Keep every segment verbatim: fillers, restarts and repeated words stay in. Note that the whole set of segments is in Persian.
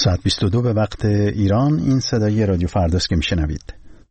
ساعت بیست و دو به وقت ایران. این صدای رادیو فرداست که میشنوید.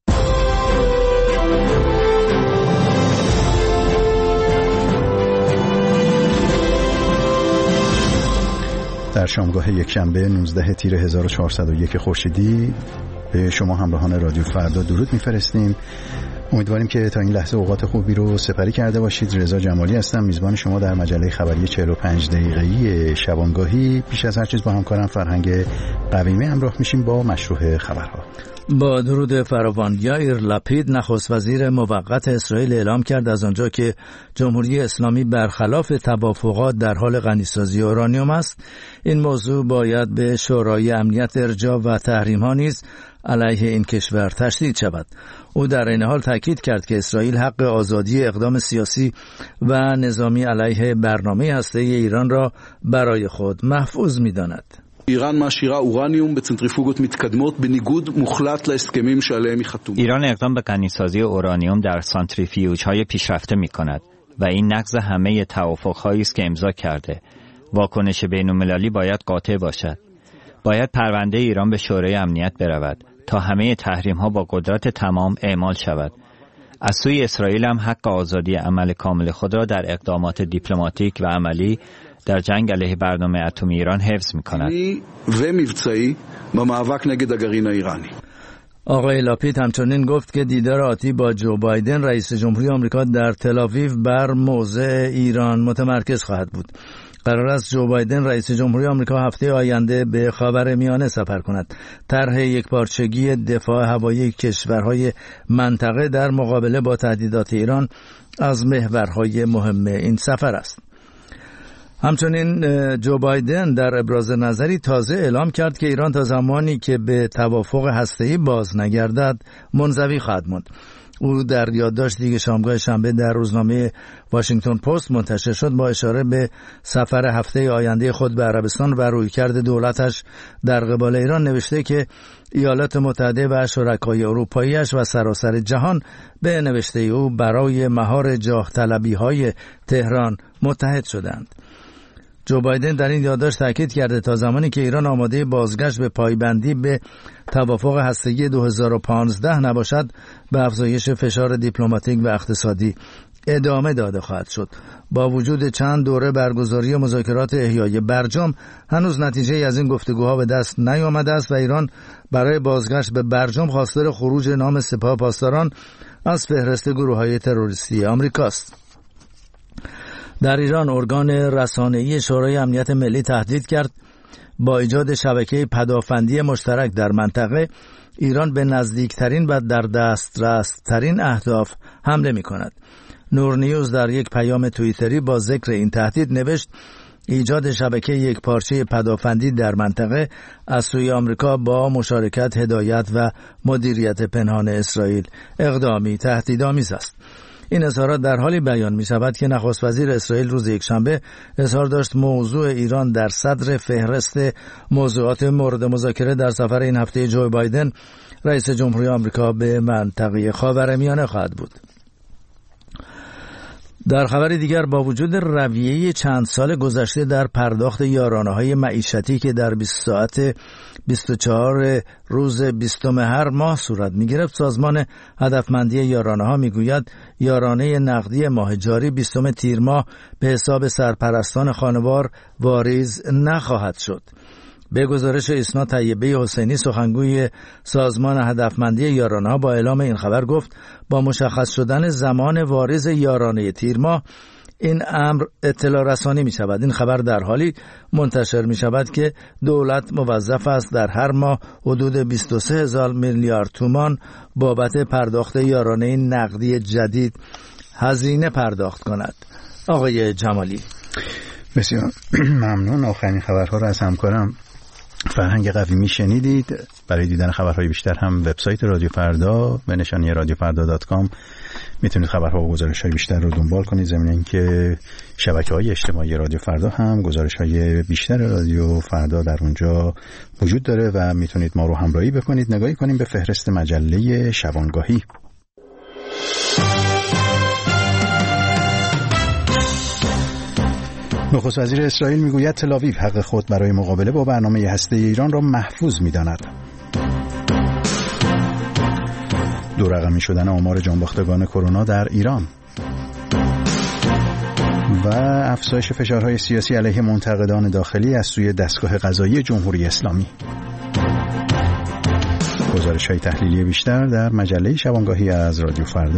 در شامگاه یکشنبه نوزده تیر هزار و چهارصد و یک خورشیدی به شما همراهان رادیو فردا درود میفرستیم. امیدواریم که تا این لحظه اوقات خوبی رو سپری کرده باشید. رضا جمالی هستم، میزبان شما در مجله خبری چهل و پنج دقیقه‌ای شبانگاهی. پیش از هر چیز با همکارم فرهنگ قویمی همراه میشیم با مشروع خبرها. با درود فراوان، یائیر لپید نخست وزیر موقت اسرائیل اعلام کرد از آنجا که جمهوری اسلامی برخلاف توافقات در حال غنیسازی اورانیوم است، این موضوع باید به شورای امنیت ارجاع و تحریم ها نیز علیه این کشور تشدید شود. او در این حال تاکید کرد که اسرائیل حق آزادی اقدام سیاسی و نظامی علیه برنامه هسته‌ای ایران را برای خود محفوظ می‌داند. ایران معشیره اورانیوم به سنتریفوگות מתקדמות בניגוד מוחלט להסכמים שעליהם היא חתומה. ایران اقدام به غنیسازی اورانیوم در سانتریفیوژهای پیشرفته می‌کند و این نقض همه توافق‌هایی است که امضا کرده. واکنش بین‌المللی باید قاطع باشد. باید پرونده ایران به شورای امنیت برود تا همه تحریم‌ها با قدرت تمام اعمال شود. از سوی اسرائیل هم حق آزادی عمل کامل خود را در اقدامات دیپلماتیک و عملی در جنگ علیه برنامه اتمی ایران حفظ می‌کند. و מבצעי במאבק نگד הגרעין האיראני. آقای لاپید همچنین گفت که دیدار آتی با جو بایدن رئیس جمهوری آمریکا در تل‌آویو بر موضع ایران متمرکز خواهد بود. قرار است جو بایدن رئیس جمهوری آمریکا هفته آینده به خاورمیانه سفر کند. طرح یکپارچگی دفاع هوایی کشورهای منطقه در مقابله با تهدیدات ایران از محورهای مهم این سفر است. همچنین جو بایدن در ابراز نظری تازه اعلام کرد که ایران تا زمانی که به توافق هسته‌ای باز نگردد منزوی خواهد ماند. او در یادداشتی که شامگاه شنبه در روزنامه واشنگتن پست منتشر شد با اشاره به سفر هفته آینده خود به عربستان و رویکرد دولتش در قبال ایران نوشته که ایالات متحده و شرکای اروپایی‌اش و سراسر جهان به نوشته او برای مهار جاه طلبی‌های تهران متحد شدند. جو بایدن در این یادداشت تاکید کرده تا زمانی که ایران آماده بازگشت به پایبندی به توافق هسته‌ای دو هزار و پانزده نباشد، به افزایش فشار دیپلماتیک و اقتصادی ادامه داده خواهد شد. با وجود چند دوره برگزاری مذاکرات احیای برجام، هنوز نتیجه از این گفتگوها به دست نیامده است و ایران برای بازگشت به برجام خواستار خروج نام سپاه پاسداران از فهرست گروه‌های تروریستی آمریکاست. در ایران ارگان رسانه‌ای شورای امنیت ملی تهدید کرد با ایجاد شبکه پدافندی مشترک در منطقه ایران به نزدیکترین و در دسترس ترین اهداف حمله می‌کند. نور نیوز در یک پیام توییتری با ذکر این تهدید نوشت ایجاد شبکه یکپارچه پدافندی در منطقه از سوی آمریکا با مشارکت، هدایت و مدیریت پنهان اسرائیل اقدامی تهدیدآمیز است. این اظهارات در حالی بیان می شود که نخست وزیر اسرائیل روز یکشنبه اظهار داشت موضوع ایران در صدر فهرست موضوعات مورد مذاکره در سفر این هفته جو بایدن رئیس جمهوری آمریکا به منطقه خاورمیانه خواهد بود. در خبر دیگر، با وجود رویه چند سال گذشته در پرداخت یارانه‌های معیشتی که در بیست ساعت بیست و چهار روز بیستم هر ماه صورت می‌گرفت، سازمان هدفمندی یارانه‌ها می‌گوید یارانه نقدی ماه جاری بیستم تیر ماه به حساب سرپرستان خانوار واریز نخواهد شد. به گزارش ایسنا طیبه حسینی، سخنگوی سازمان هدفمندی یارانه‌ها، با اعلام این خبر گفت با مشخص شدن زمان واریز یارانه تیر ماه این امر اطلاع رسانی می شود. این خبر در حالی منتشر می شود که دولت موظف است در هر ماه حدود بیست و سه هزار میلیارد تومان بابت پرداخت یارانه نقدی جدید هزینه پرداخت کند. آقای جمالی. بسیار ممنون. آخرین خبرها را از همکارم فرهنگ قویمی شنیدید. برای دیدن خبرهای بیشتر هم وبسایت رادیو فردا به نشانی رادیو فردا دات کام میتونید خبرها و گزارش‌های بیشتر رو دنبال کنید. ضمن اینکه شبکه‌های اجتماعی رادیو فردا هم گزارش‌های بیشتر رادیو فردا در اونجا وجود داره و میتونید ما رو همراهی بکنید. نگاهی کنیم به فهرست مجله شبانگاهی. نخست وزیر اسرائیل میگوید تل‌آویو حق خود برای مقابله با برنامه هسته‌ای ایران را محفوظ می‌داند. دو رقمی شدن آمار جانباختگان کرونا در ایران و افزایش فشارهای سیاسی علیه منتقدان داخلی از سوی دستگاه قضایی جمهوری اسلامی. گزارش‌های تحلیلی بیشتر در مجله شبانگاهی از رادیو فردا.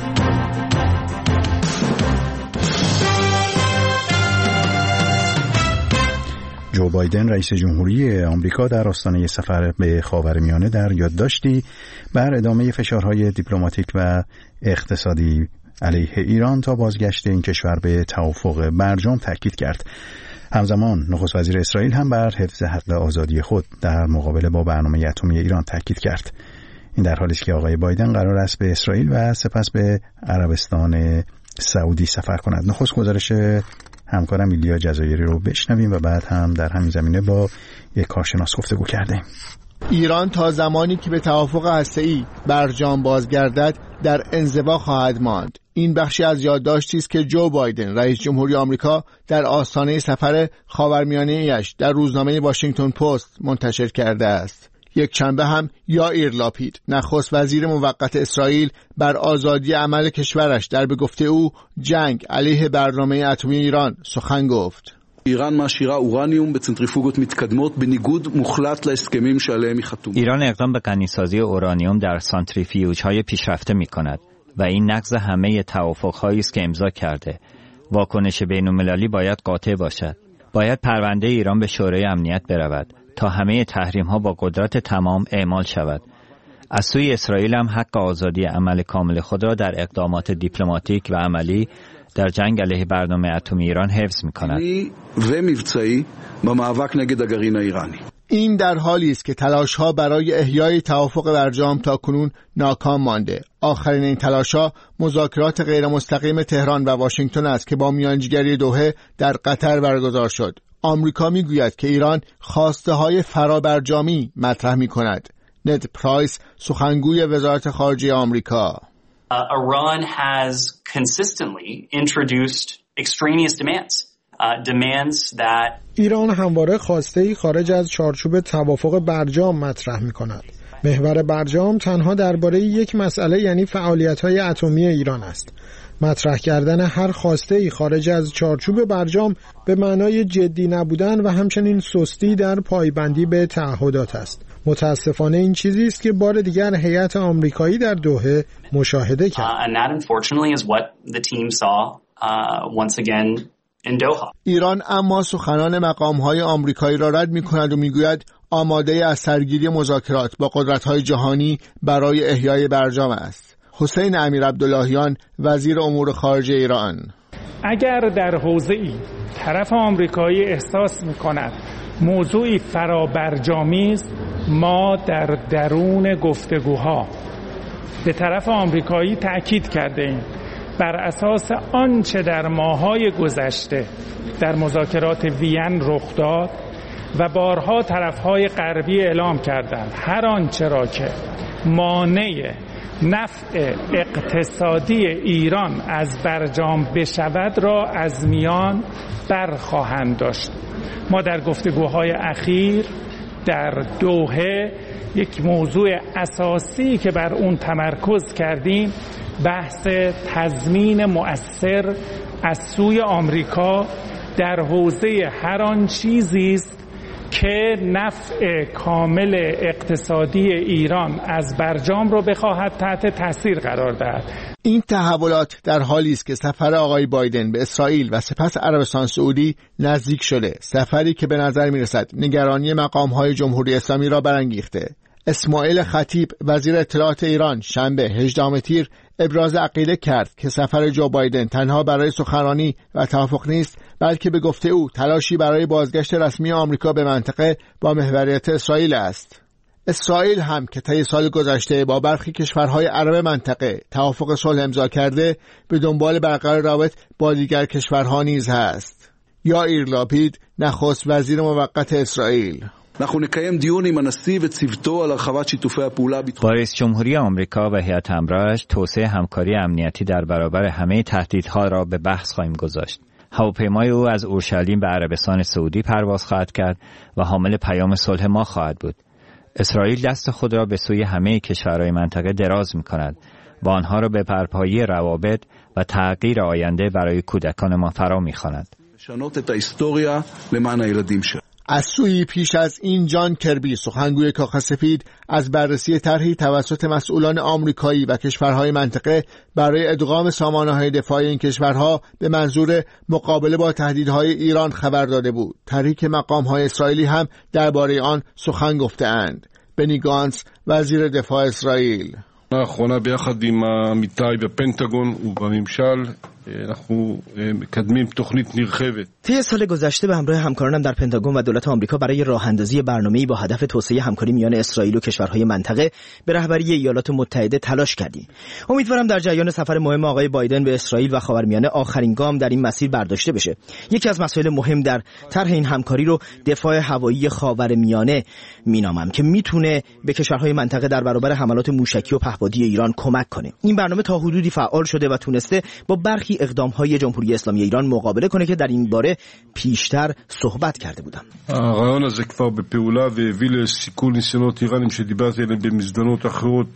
جو بایدن رئیس جمهوری آمریکا در آستانه سفر به خاورمیانه در یادداشتی بر ادامه فشارهای دیپلماتیک و اقتصادی علیه ایران تا بازگشت این کشور به توافق برجام تاکید کرد. همزمان نخست وزیر اسرائیل هم بر حفظ حق آزادی خود در مقابله با برنامه اتمی ایران تاکید کرد. این در حالی است که آقای بایدن قرار است به اسرائیل و سپس به عربستان سعودی سفر کند. نخست گزارش همکارم ایلیا جزایری رو بشنویم و بعد هم در همین زمینه با یک کارشناس گفتگو کردیم. ایران تا زمانی که به توافق هسته‌ای برجام بازگردد در انزوا خواهد ماند. این بخشی از یادداشتی است که جو بایدن رئیس جمهوری آمریکا در آستانه سفر خاورمیانه‌ایش در روزنامه واشنگتن پست منتشر کرده است. یک شنبه هم یائیر لاپید نخست وزیر موقت اسرائیل بر آزادی عمل کشورش در به گفته او جنگ علیه برنامه اتمی ایران سخن گفت. ایران معشیره اورانیوم به سنتریفوگות מתקדמות בניגוד מוחלט להסכמים שעליהם היא חתומה. ایران اقدام به غنیسازی اورانیوم در سانتریفیوژهای پیشرفته می‌کند و این نقض همه توافق‌هایی است که امضا کرده. واکنش بین‌المللی باید قاطع باشد. باید پرونده ایران به شورای امنیت برود تا همه تحریم‌ها با قدرت تمام اعمال شود. از سوی اسرائیل هم حق آزادی عمل کامل خود را در اقدامات دیپلماتیک و عملی در جنگ علیه برنامه اتمی ایران حفظ می‌کند. و מבצעי במאבק نگד הגרעין האיראני. این در حالی است که تلاش‌ها برای احیای توافق برجام تاکنون ناکام مانده. آخرین این تلاش‌ها مذاکرات غیر مستقیم تهران و واشنگتن است که با میانجیگری دوحه در قطر برگزار شد. آمریکا میگوید که ایران خواسته‌های فرابرجامی مطرح می‌کند. ند پرایس سخنگوی وزارت خارجه آمریکا: Uh, Iran has consistently introduced extraneous demands, uh, demands that ایران همواره خواسته‌ای خارج از چارچوب توافق برجام مطرح می‌کند. محور برجام تنها درباره یک مسئله یعنی فعالیت‌های اتمی ایران است. مطرح کردن هر خواسته‌ای خارج از چارچوب برجام به معنای جدی نبودن و همچنین سستی در پایبندی به تعهدات است. متاسفانه این چیزی است که بار دیگر هیئت آمریکایی در دوحه مشاهده کرد. uh, and that unfortunately is what the team saw uh, once again in Doha. ایران اما سخنان مقام‌های آمریکایی را رد می‌کند و می‌گوید آماده از سرگیری مذاکرات با قدرت‌های جهانی برای احیای برجام است. حسین امیر عبداللهیان وزیر امور خارجه ایران: اگر در حوزه‌ای طرف آمریکایی احساس می‌کند موضوعی فرابرجامی است، ما در درون گفتگوها به طرف آمریکایی تأکید کردیم بر اساس آنچه در ماه‌های گذشته در مذاکرات وین رخ داد و بارها طرف‌های غربی اعلام کردند هر آنچه را که مانع نفع اقتصادی ایران از برجام بشود را از میان برخواهند داشت. ما در گفتگوهای اخیر در دوحه یک موضوع اساسی که بر اون تمرکز کردیم بحث تضمین مؤثر از سوی آمریکا در حوزه هر آن چیزی است که نفع کامل اقتصادی ایران از برجام رو بخواهد تحت تاثیر قرار دهد. این تحولات در حالی است که سفر آقای بایدن به اسرائیل و سپس عربستان سعودی نزدیک شده، سفری که به نظر می‌رسد نگرانی مقام‌های جمهوری اسلامی را برانگیخته. اسماعیل خطیب وزیر اطلاعات ایران شنبه هجدهم تیر ابراز عقیده کرد که سفر جو بایدن تنها برای سخنرانی و توافق نیست، بلکه به گفته او تلاشی برای بازگشت رسمی آمریکا به منطقه با محوریت اسرائیل است. اسرائیل هم که طی سال گذشته با برخی کشورهای عرب منطقه توافق صلح امضا کرده، به دنبال برقرار رابط با دیگر کشورها نیز هست. یائیر لاپید نخست وزیر موقت اسرائیل: با رئیس جمهوری آمریکا و هیئت همراهش توسعه همکاری امنیتی در برابر همه تهدیدها را به بحث خواهیم گذاشت. هواپیمای او از اورشلیم به عربستان سعودی پرواز خواهد کرد و حامل پیام صلح ما خواهد بود. اسرائیل دست خود را به سوی همه کشورهای منطقه دراز می‌کند و آنها را به برپایی روابط و تغییر آینده برای کودکان ما فرا می‌خواند. از سوی پیش از این جان کربی سخنگوی کاخ سفید از بررسی طرحی توسط مسئولان آمریکایی و کشورهای منطقه برای ادغام سامانه‌های دفاعی این کشورها به منظور مقابله با تهدیدهای ایران خبر داده بود. طرحی که مقام‌های اسرائیلی هم درباره آن سخن گفته‌اند. بنی گانتس وزیر دفاع اسرائیل: האחרונה ביחד עם עמיתיי בפנטגון ובממשל אנחנו מקדמים תוכנית נרחבת. طی سال گذشته به همراه همکارانم در پنتاگون و دولت آمریکا برای راه اندازی برنامه‌ای با هدف توسعه همکاری میان اسرائیل و کشورهای منطقه به رهبری ایالات متحده تلاش کردیم. امیدوارم در جریان سفر مهم آقای بایدن به اسرائیل و خاورمیانه آخرین گام در این مسیر برداشته بشه. یکی از مسائل مهم در طرح این همکاری رو دفاع هوایی خاورمیانه مینامم که میتونه به کشورهای منطقه در برابر حملات موشکی و پهپادی ایران کمک کنه. این برنامه تا حدودی فعال شده و تونسته با برخی اقدام‌های جمهوری اسلامی ایران مقابله کنه که در این باره پیشتر صحبت کرده بودم. הרעיון הזה כבר בפעולה והביא לסיכול ניסיונות איראנים שדיברתי עליהם במזדמנות אחרות.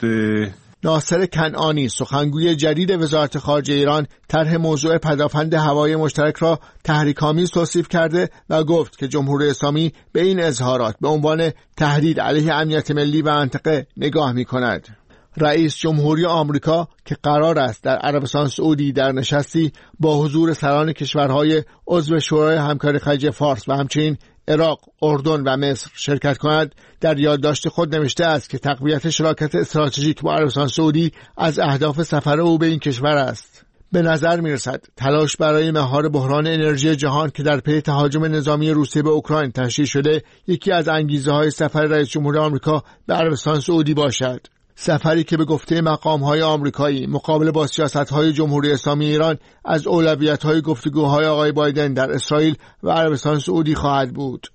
ناصر کنعانی سخنگوی جدید وزارت خارجه ایران طرح موضوع پدافند هوایی مشترک را تحریک‌آمیز توصیف کرده و گفت که جمهوری اسلامی به این اظهارات به عنوان تهدید علیه امنیت ملی و منطقه نگاه می‌کند. رئیس جمهوری آمریکا که قرار است در عربستان سعودی در نشستی با حضور سران کشورهای عضو شورای همکاری خلیج فارس و همچنین عراق، اردن و مصر شرکت کند، در یادداشت خود نوشته است که تقویت شراکت استراتژیک با عربستان سعودی از اهداف سفر او به این کشور است. به نظر می‌رسد تلاش برای مهار بحران انرژی جهان که در پی تهاجم نظامی روسیه به اوکراین تشدید شده، یکی از انگیزه‌های سفر رئیس جمهور آمریکا به عربستان سعودی باشد. سفری که به گفته مقام‌های آمریکایی مقابل با سیاست‌های جمهوری اسلامی ایران از اولویت‌های گفتگوهای آقای بایدن در اسرائیل و عربستان سعودی خواهد بود.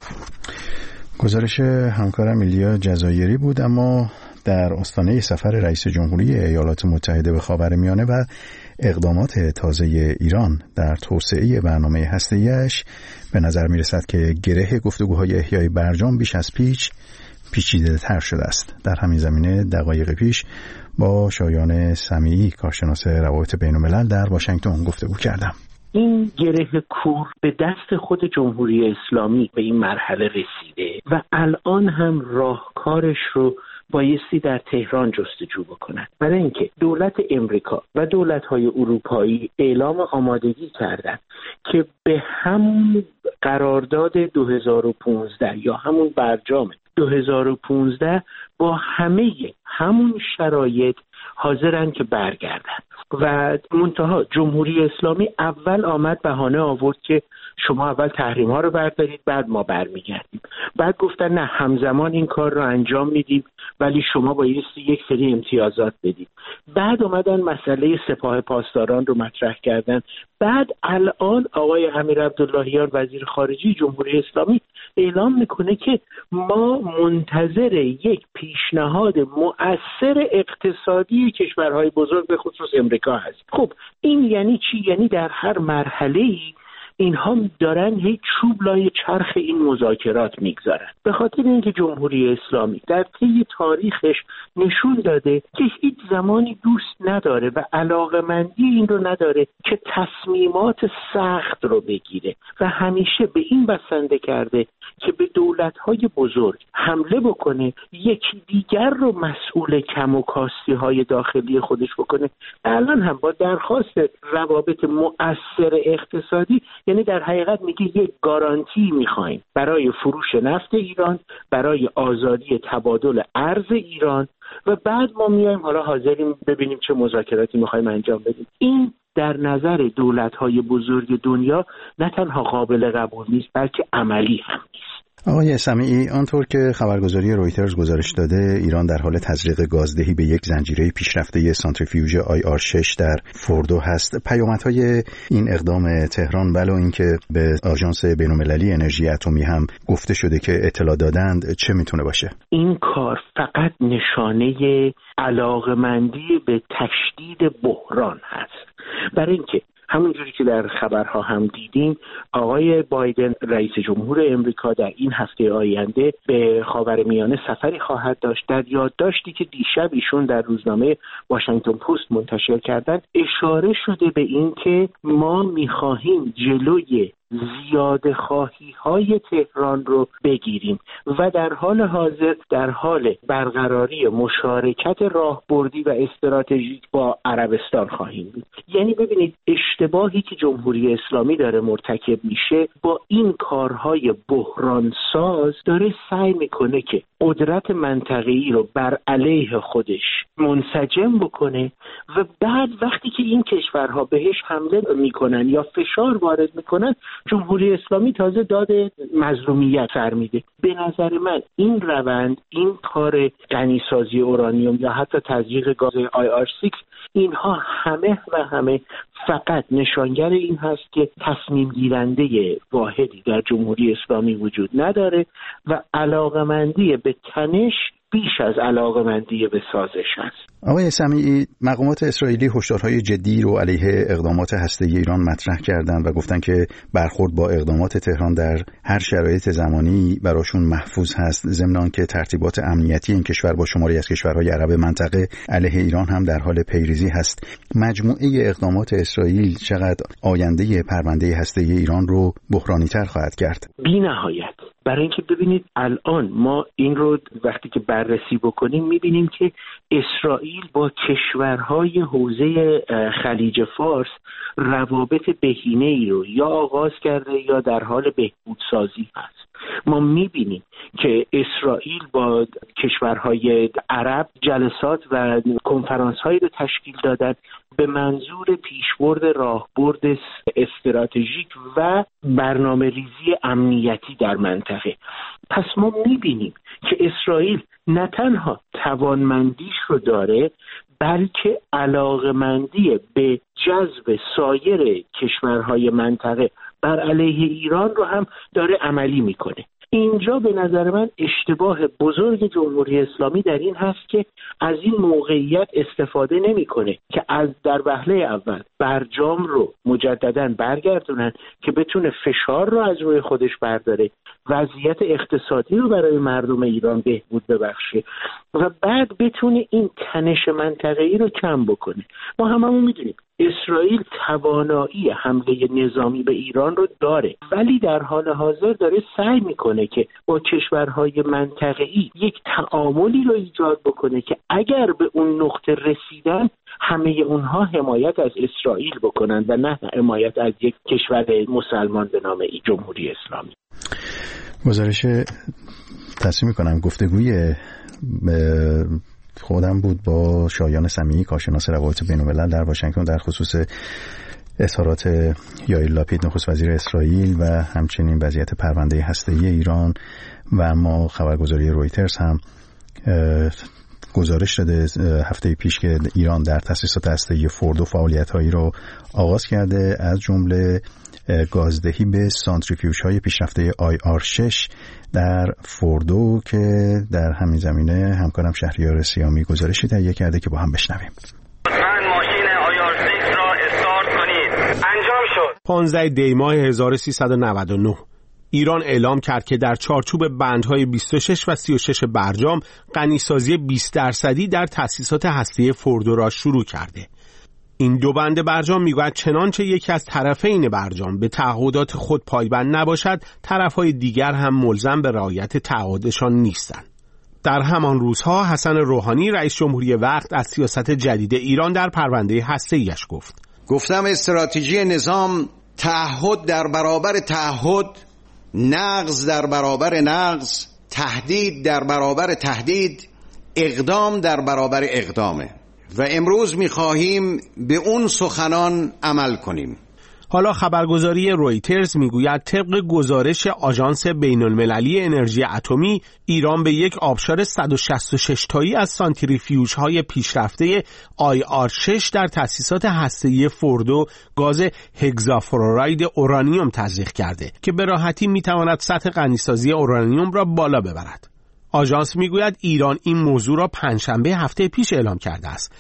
گزارش همکارم ایلیا جزایری بود. اما در آستانه سفر رئیس جمهوری ایالات متحده به خاورمیانه و اقدامات تازه ایران در توسعه برنامه هسته‌ایش به نظر می‌رسد که گره گفتگوهای احیای برجام بیش از پیش پیچیده تر شده است. در همین زمینه دقایق پیش با شایان سمیعی کارشناس روابط بین الملل در واشنگتن گفتگو کردم. این گره کور به دست خود جمهوری اسلامی به این مرحله رسیده و الان هم راهکارش رو بایستی در تهران جستجو بکنن، برای اینکه دولت امریکا و دولت‌های اروپایی اعلام آمادگی کردند که به همون قرارداد دو هزار و پانزده یا همون برجام دو هزار و پانزده با همه همون شرایط حاضرن که برگردن و منتها جمهوری اسلامی اول آمد بهانه آورد که شما اول تحریم ها رو بردارید بعد ما برمیگردیم. بعد گفتن نه، همزمان این کار رو انجام میدیم ولی شما بایستی یک سری امتیازات بدید. بعد اومدن مسئله سپاه پاسداران رو مطرح کردن. بعد الان آقای امیر عبداللهیان وزیر خارجه جمهوری اسلامی اعلام میکنه که ما منتظر یک پیشنهاد مؤثر اقتصادی کشورهای بزرگ به خصوص امریکا هست. خب این یعنی چی؟ یعنی در هر مرحله‌ای اینها دارن هیچ چوب لای چرخ این مذاکرات میگذارن، به خاطر اینکه جمهوری اسلامی در طی تاریخش نشون داده که هیچ زمانی دوست نداره و علاقه‌مندی این رو نداره که تصمیمات سخت رو بگیره و همیشه به این بسنده کرده که به دولت‌های بزرگ حمله بکنه، یکی دیگر رو مسئول کم و کاستی‌های داخلی خودش بکنه. الان هم با درخواست روابط مؤثر اقتصادی، یعنی در حقیقت میگه یک گارانتی میخوایم برای فروش نفت ایران، برای آزادی تبادل ارز ایران و بعد ما میایم حالا حاضریم ببینیم چه مذاکراتی میخوایم انجام بدیم. این در نظر دولت‌های بزرگ دنیا نه تنها قابل قبول نیست بلکه عملی هم نیست. آقای سمیعی، آنطور که خبرگزاری رویترز گزارش داده، ایران در حال تزریق گازدهی به یک زنجیره پیشرفته سانتریفیوژ آی آر شش در فوردو هست. پیامدهای این اقدام تهران ولو اینکه به آژانس بین‌المللی انرژی اتمی هم گفته شده که اطلاع دادند، چه میتونه باشه؟ این کار فقط نشانه علاقمندی به تشدید بحران هست، برای اینکه همونجوری که در خبرها هم دیدیم، آقای بایدن رئیس جمهور امریکا در این هفته آینده به خاورمیانه سفری خواهد داشت. در یادداشتی که دیشب ایشون در روزنامه واشنگتن پست منتشر کردن اشاره شده به این که ما می‌خواهیم جلوی زیاده خواهی های تهران رو بگیریم و در حال حاضر در حال برقراری مشارکت راهبردی و استراتژیک با عربستان خواهیم بود. یعنی ببینید اشتباهی که جمهوری اسلامی داره مرتکب میشه، با این کارهای بحرانساز داره سعی میکنه که قدرت منطقه‌ای رو بر علیه خودش منسجم بکنه و بعد وقتی که این کشورها بهش حمله میکنن یا فشار وارد میکنن، جمهوری اسلامی تازه داد مظلومیت سر میده. به نظر من این روند، این کار غنیسازی اورانیوم یا حتی تزریق گاز آی آر شش، اینها همه و همه فقط نشانگر این هست که تصمیم گیرنده واحدی در جمهوری اسلامی وجود نداره و علاقمندی به تنش بیش از علاقمندی به سازش هست. آقای سمیعی، مقامات اسرائیلی هشدارهای جدی رو علیه اقدامات هسته‌ای ایران مطرح کردند و گفتن که برخورد با اقدامات تهران در هر شرایط زمانی براشون محفوظ هست، ضمن آنکه ترتیبات امنیتی این کشور با شماری از کشورهای عرب منطقه علیه ایران هم در حال پیریزی هست. مجموعه اقدامات اسرائیل چقدر آینده پرونده هسته‌ای ایران رو بحرانی‌تر خواهد کرد؟ بی‌نهایت. برای اینکه ببینید الان ما این رو وقتی که بررسی بکنیم میبینیم که اسرائیل با کشورهای حوزه خلیج فارس روابط بهینه‌ای رو یا آغاز کرده یا در حال بهبودسازی هست. ما میبینیم که اسرائیل با کشورهای عرب جلسات و کنفرانس‌هایی رو تشکیل دادن به منظور پیشبرد راهبرد استراتژیک و برنامه‌ریزی امنیتی در منطقه. پس ما می‌بینیم که اسرائیل نه تنها توانمندیش رو داره، بلکه علاقمندی به جذب سایر کشورهای منطقه بر علیه ایران رو هم داره عملی میکنه. اینجا به نظر من اشتباه بزرگ جمهوری اسلامی در این هست که از این موقعیت استفاده نمیکنه که از در وهله اول برجام رو مجددا برگردونن که بتونه فشار رو از روی خودش برداره، وضعیت اقتصادی رو برای مردم ایران بهبود ببخشه و بعد بتونه این تنش منطقه‌ای رو کم بکنه. ما هممون میدونیم اسرائیل توانایی حمله نظامی به ایران رو داره، ولی در حال حاضر داره سعی میکنه که با کشورهای منطقه‌ای یک تعاملی رو ایجاد بکنه که اگر به اون نقطه رسیدن همه اونها حمایت از اسرائیل بکنن و نه حمایت از یک کشور مسلمان به نام جمهوری اسلامی. گزارش تصمیم میکنم گفتگوی خودم بود با شایان سمیعی، کارشناس روابط بین‌الملل در واشنگتن، در خصوص اظهارات یائیر لاپید نخست وزیر اسرائیل و همچنین وضعیت پرونده هسته‌ای ایران. و ما خبرگزاری رویترز هم گزارش داده هفته پیش که ایران در تأسیسات هسته‌ای فوردو فعالیت‌هایی رو آغاز کرده، از جمله گازدهی به سانتریفیوژهای پیشرفته آی آر شش در فوردو که در همین زمینه همکارم شهریار سیامی گزارشی تهیه کرده که با هم بشنویم. من ماشین آی آر شش را استارت کنید. انجام شد. پانزده دی ماه هزار و سیصد و نود و نه ایران اعلام کرد که در چارچوب بندهای بیست و شش و سی و شش برجام غنیسازی بیست درصدی در تأسیسات هسته‌ای فوردو را شروع کرده. این دو بند برجام میگوید چنانچه یکی از طرفین برجام به تعهدات خود پایبند نباشد، طرفهای دیگر هم ملزم به رعایت تعهدشان نیستند. در همان روزها حسن روحانی رئیس جمهوری وقت از سیاست جدید ایران در پرونده هسته‌ایش گفت. گفتم استراتژی نظام تعهد در برابر تعهد، نقض در برابر نقض، تهدید در برابر تهدید، اقدام در برابر اقدامه و امروز می‌خواهیم به اون سخنان عمل کنیم. حالا خبرگزاری رویترز میگوید طبق گزارش آژانس بین‌المللی انرژی اتمی، ایران به یک آبشار صد و شصت و شش تایی از سانتریفیوژهای پیشرفته آی آر شش در تأسیسات هسته‌ای فوردو گاز هگزافلوراید اورانیوم تزریق کرده که به راحتی میتواند سطح غنیسازی اورانیوم را بالا ببرد. آژانس میگوید ایران این موضوع را پنجشنبه هفته پیش اعلام کرده است.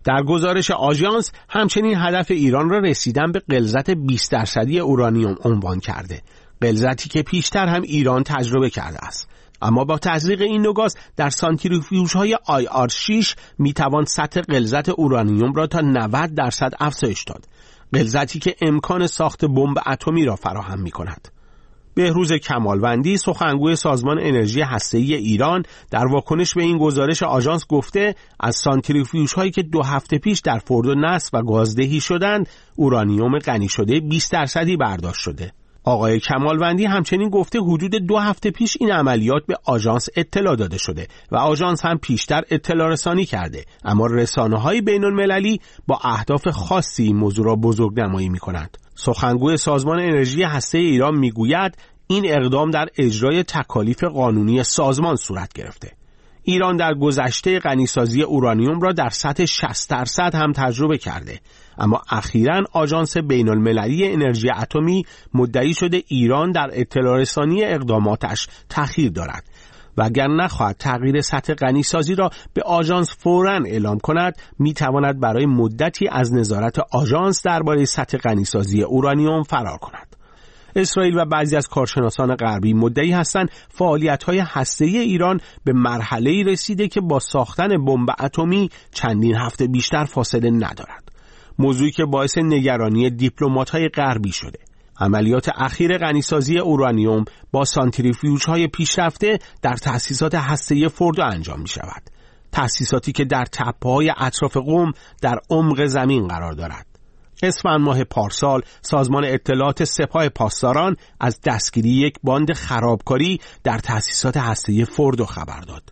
در گزارش آژانس همچنین هدف ایران را رسیدن به غلظت بیست درصدی اورانیوم عنوان کرده، غلظتی که پیشتر هم ایران تجربه کرده است. اما با تزریق این دو گاز در سانتریفیوژهای آی آر شش میتوان سطح غلظت اورانیوم را تا نود درصد افزایش داد، غلظتی که امکان ساخت بمب اتمی را فراهم می‌کند. بهروز کمالوندی، سخنگوی سازمان انرژی هسته‌ای ایران، در واکنش به این گزارش آژانس گفته از سانتریفیوژهایی که دو هفته پیش در فردو نصب و گازدهی شدند، اورانیوم غنی شده بیست درصدی برداشت شده. آقای کمالوندی همچنین گفته حدود دو هفته پیش این عملیات به آژانس اطلاع داده شده و آژانس هم پیشتر اطلاع رسانی کرده، اما رسانه‌های بین‌المللی با اهداف خاصی این موضوع را بزرگنمایی می‌کنند. سخنگوی سازمان انرژی هسته‌ای ایران میگوید این اقدام در اجرای تکالیف قانونی سازمان صورت گرفته. ایران در گذشته غنیسازی اورانیوم را در سطح شصت درصد هم تجربه کرده، اما اخیراً آژانس بین‌المللی انرژی اتمی مدعی شده ایران در اطلاع رسانی اقداماتش تأخیر دارد و اگر نخواهد تغییر سطح غنیسازی را به آژانس فوراً اعلام کند، میتواند برای مدتی از نظارت آژانس درباره سطح غنیسازی اورانیوم فرار کند. اسرائیل و بعضی از کارشناسان غربی مدعی هستند فعالیت‌های هسته‌ای ایران به مرحله‌ای رسیده که با ساختن بمب اتمی چندین هفته بیشتر فاصله ندارد، موضوعی که باعث نگرانی دیپلمات‌های غربی شده. عملیات اخیر غنیسازی اورانیوم با سانتریفیوژهای پیشرفته در تأسیسات هسته‌ای فردو انجام می‌شود، تأسیساتی که در تپه‌های اطراف قم در عمق زمین قرار دارد. اسفند ماه پارسال سازمان اطلاعات سپاه پاسداران از دستگیری یک باند خرابکاری در تأسیسات هسته‌ای فردو خبر داد.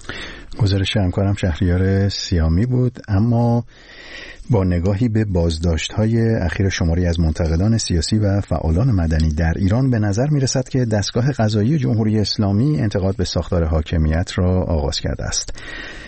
گزارش همکارم شهریار سیامی بود. اما با نگاهی به بازداشت‌های اخیر شماری از منتقدان سیاسی و فعالان مدنی در ایران، به نظر می‌رسد که دستگاه قضایی جمهوری اسلامی انتقاد به ساختار حاکمیت را آغاز کرده است.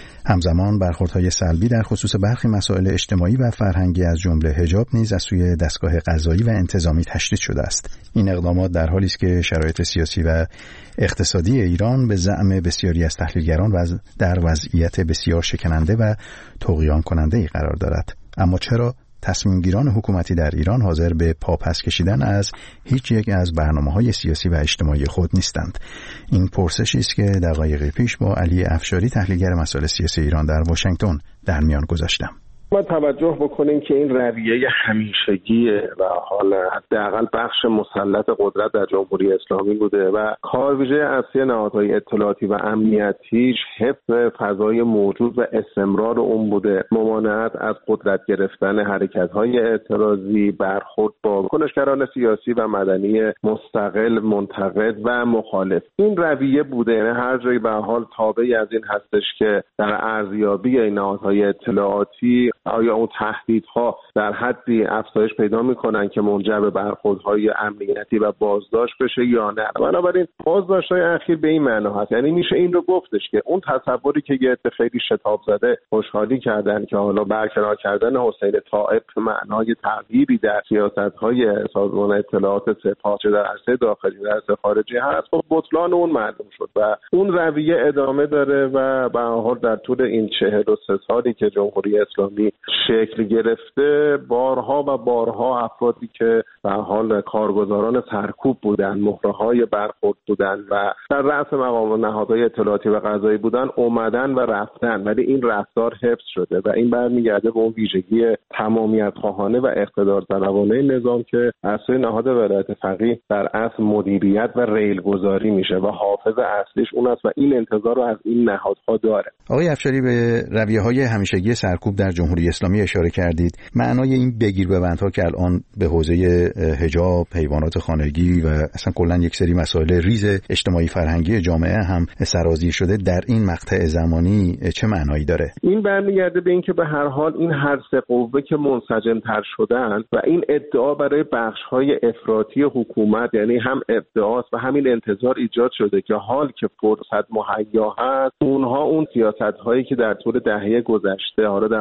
همزمان برخوردهای سلبی در خصوص برخی مسائل اجتماعی و فرهنگی از جمله حجاب نیز از سوی دستگاه قضایی و انتظامی تشدید شده است. این اقدامات در حالی است که شرایط سیاسی و اقتصادی ایران به زعم بسیاری از تحلیلگران و در وضعیت بسیار شکننده و طغیان کننده‌ای قرار دارد. اما چرا تصمیمگیران حکومتی در ایران حاضر به پاپس کشیدن از هیچ یک از برنامه‌های سیاسی و اجتماعی خود نیستند؟ این پرسشی است که دقایقی پیش با علی افشاری، تحلیلگر مسائل سیاسی ایران در واشنگتن، در میان گذاشتم. ما توجه بکنیم که این رویه همیشگیه و حالا حداقل بخش مسلط قدرت در جمهوری اسلامی بوده و کارویژه اصلی نهادهای اطلاعاتی و امنیتیش حفظ فضای موجود و استمرار اون بوده، ممانعت از قدرت گرفتن حرکت‌های اعتراضی، برخورد با کنشگران سیاسی و مدنی مستقل، منتقد و مخالف. این رویه بوده، یعنی هر جایی به حال تابعی از این هستش که در ارزیابی این نهادهای اطلاعاتی آیا اون تهدیدها در حدی افزایش پیدا میکنن که منجر به برخوردهای امنیتی و بازداشت بشه یا نه. بنابراین بازداشت‌های اخیر به این معنا هست، یعنی میشه این رو گفتش که اون تصوری که یه عده خیلی شتاب زده خوشحالی کردن که حالا برکنار کردن حسین طائب معنای تغییری در سیاست‌های سازمان اطلاعات سپاه چه در عرصه داخلی و عرصه خارجی هست، خب بطلان اون معلوم شد و اون رویه ادامه داره و به هر حال در طول این چهل و سه سالی که جمهوری اسلامی شکل گرفته، بارها و بارها افرادی که به حال کارگزاران سرکوب بودن، مهره‌های برخورد بودن و در رأس مقام نهادهای اطلاعاتی و قضایی بودن اومدن و رفتن، ولی این رفتار حفظ شده و این برمیگرده به اون ویژگی تمامیت خواهانه و اقتدار طلبانه نظام که از سوی نهاد ولایت فقیه در اصل مدیریت و ریلگذاری میشه و حافظ اصلیش اون است و این انتظار رو از این نهادها داره. آقای افشاری، به رویه‌های همیشگی سرکوب در جمهوری اسلامی اشاره کردید. معنای این بگیر ببندها که الان به حوزه حجاب، حیوانات خانگی و اصلا کلا یک سری مسائل ریز اجتماعی فرهنگی جامعه هم سرازیر شده، در این مقطع زمانی چه معنایی داره؟ این برمیگرده به اینکه به هر حال این هر سه قوه که منسجم‌تر شدن و این ادعا برای بخش‌های افراطی حکومت، یعنی هم ادعاست و همین انتظار ایجاد شده که حال که فرصت مهیا هست، اونها اون سیاست‌هایی که در طول دهه گذشته حالا در مواجهه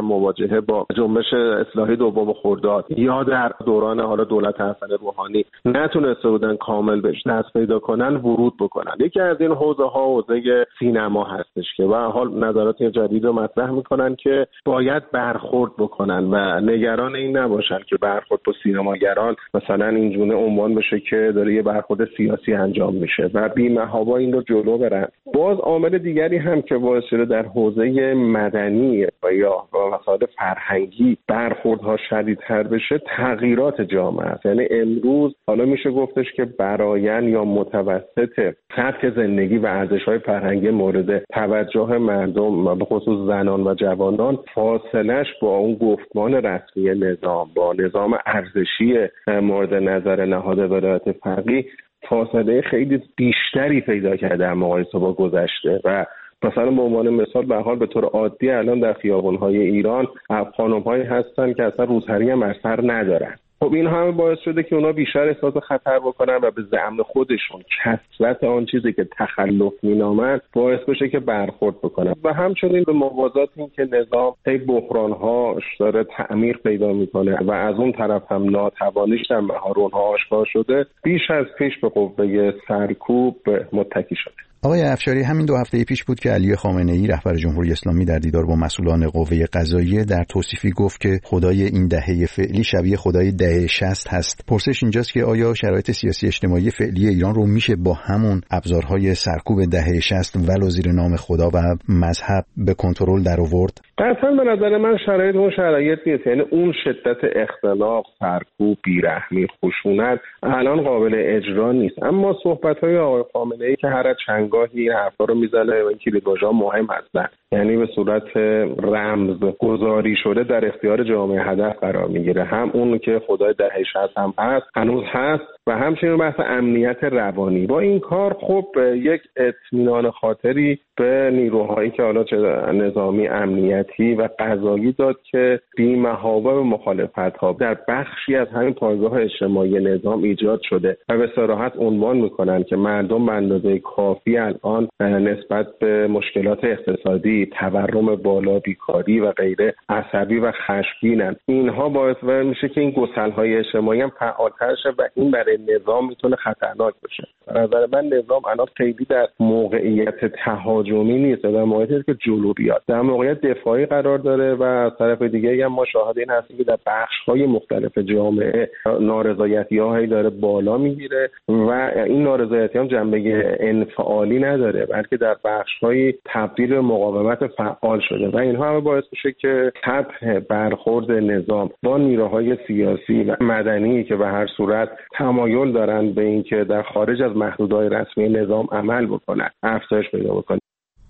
مواجهه با جنبش اصلاحی دوم خرداد یا در دوران حالا دولت حسن روحانی نتونسته بودن کامل بهش دست پیدا کنن ورود بکنن. یکی از این حوزه ها حوزه سینما هستش که به هر حال نظرات جدید رو مطرح میکنن که باید برخورد بکنن و نگران این نباشن که برخورد با سینماگران مثلا اینجوری عنوان بشه که داره یه برخورد سیاسی انجام میشه و بی‌محابا این رو جلو برن. باز عامل دیگری هم که باعث شده در حوزه مدنی و یا مسائل فرهنگی برخوردها شدیدتر بشه تغییرات جامعه است. یعنی امروز حالا میشه گفتش که برآیند یا متوسط سطح زندگی و ارزش‌های فرهنگی مورد توجه مردم به خصوص زنان و جوانان فاصله‌اش با اون گفتمان رسمی نظام با نظام ارزشی مورد نظر نهاد ولایت فقیه فاصله خیلی بیشتری پیدا کرده در مقایسه با گذشته و مثلا به عنوان مثال به حال به طور عادی الان در خیابان‌های ایران خانم‌هایی هستن که اصلا روسری هم اثر ندارن. خب این همه باعث شده که اونا بیشتر احساس خطر بکنن و به زعم خودشون کثرت آن چیزی که تخلف مینامند باعث بشه که برخورد بکنن و همچنین به موازات این که نظام طی بحران‌هاش داره تعمیر پیدا میکنه و از اون طرف هم ناتوانیش در مهارون‌ها آشکار شده بیش از پیش به قوه سرکوب متکی شده. آقای افشاری، همین دو هفته پیش بود که علی خامنه‌ای رهبر جمهوری اسلامی در دیدار با مسئولان قوه قضاییه در توصیفی گفت که خدای این دهه فعلی شبیه خدای دهه شصت هست. پرسش اینجاست که آیا شرایط سیاسی اجتماعی فعلی ایران رو میشه با همون ابزارهای سرکوب دهه شصت ولو زیر نام خدا و مذهب به کنترل در آورد؟ قطعاً به نظر من شرایط اون شرایط نیست. یعنی اون شدت اختلاف، سرکوب، بیرحمی، خشونت الان قابل اجرا نیست. اما صحبت‌های آقای خامنه‌ای که هر چند گاهی این حرفا رو میزنه و این کلیدواژه‌ها مهم هستن، یعنی به صورت رمز گذاری شده در اختیار جامعه هدف قرار میگیره. هم اون که خدای دهه شصت هم هست، هنوز هست و همچنین بحث امنیت روانی. با این کار خب یک اطمینان خاطری به نیروهایی که حالا چه نظامی، امنیتی و قضایی داد که بی‌محابا به مخالفت‌ها در بخشی از همین پایگاه اجتماعی نظام ایجاد شده و به صراحت عنوان میکنن که مردم به اندازه کافی الان نسبت به مشکلات اقتصادی، تورم بالا، بیکاری و غیره عصبی و خشمگینن. اینها باعث میشه که این گسل‌های اجتماعی هم فعال‌تر شه و این برای نظام میتونه خطرناک بشه. به نظر من نظام الان خیلی در موقعیت تهاجمی نیست، در موقعیتی که جلو بیاد، در موقعیت دفاعی قرار داره و از طرف دیگه هم ما شاهد این هستیم که در بخش‌های مختلف جامعه نارضایتی‌هایی داره بالا میگیره و این نارضایتی هم جنبه انفعالی نداره بلکه در بخش‌های تبدیل به مقاومت فعال شده و اینها هم باعث میشه که سطح برخورد نظام با نیروهای سیاسی و مدنی که به هر صورت تمایل دارن به اینکه در خارج از محدودهای رسمی نظام عمل بکنن افزایش پیدا بکنه.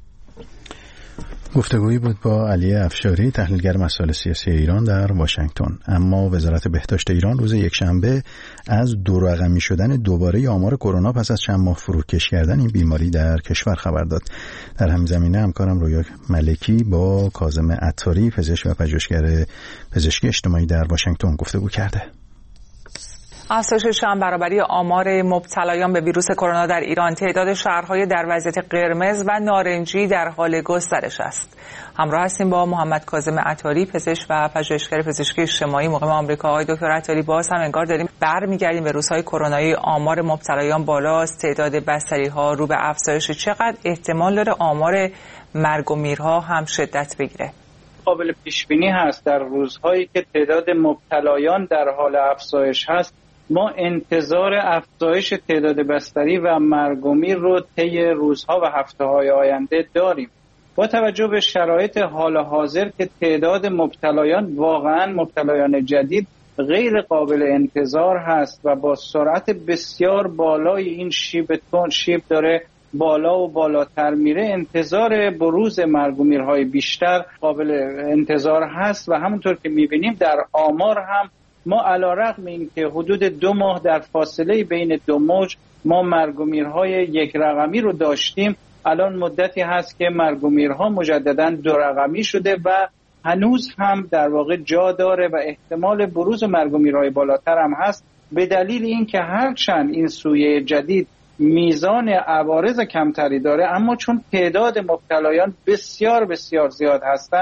گفتگویی بود با علی افشاری، تحلیلگر مسائل سیاسی ایران در واشنگتن. اما وزارت بهداشت ایران روز یکشنبه از دو رقمی شدن دوباره آمار کرونا پس از چند ماه فروکش کردن این بیماری در کشور خبر داد. در همین زمینه همکارم رویا ملکی با کاظم عطاری، پزشک و پژوهشگر پزشکی اجتماعی در واشنگتن گفتگو کرده. افزایش چند برابری آمار مبتلایان به ویروس کرونا در ایران، تعداد شهرهای در وضعیت قرمز و نارنجی در حال گسترش است. همراه هستیم با محمد کاظم عطاری، پزشک و پژوهشگر پزشکی اجتماعی مقیم آمریکا. آقای دکتر عطاری، باز هم انگار داریم برمیگردیم به روزهای کرونایی، آمار مبتلایان بالاست، تعداد بستری‌ها رو به افزایش. چقدر احتمال داره آمار مرگ و میرها هم شدت بگیره؟ قابل پیش بینی هست در روزهایی که تعداد مبتلایان در حال افزایش هست ما انتظار افزایش تعداد بستری و مرگ و میر رو طی روزها و هفته‌های آینده داریم. با توجه به شرایط حال حاضر که تعداد مبتلایان واقعاً مبتلایان جدید غیر قابل انتظار هست و با سرعت بسیار بالای این شیب تون شیب داره بالا و بالاتر میره، انتظار بروز مرگ و میرهای بیشتر قابل انتظار هست و همونطور که میبینیم در آمار هم ما علیرغم این که حدود دو ماه در فاصله بین دو موج ما مرگ و میرهای یک رقمی رو داشتیم، الان مدتی هست که مرگ و میرها مجددا دو رقمی شده و هنوز هم در واقع جا داره و احتمال بروز مرگ و میرهای بالاتر هم هست، به دلیل اینکه هرچند این سویه جدید میزان عوارض کمتری داره اما چون تعداد مبتلایان بسیار بسیار زیاد هستند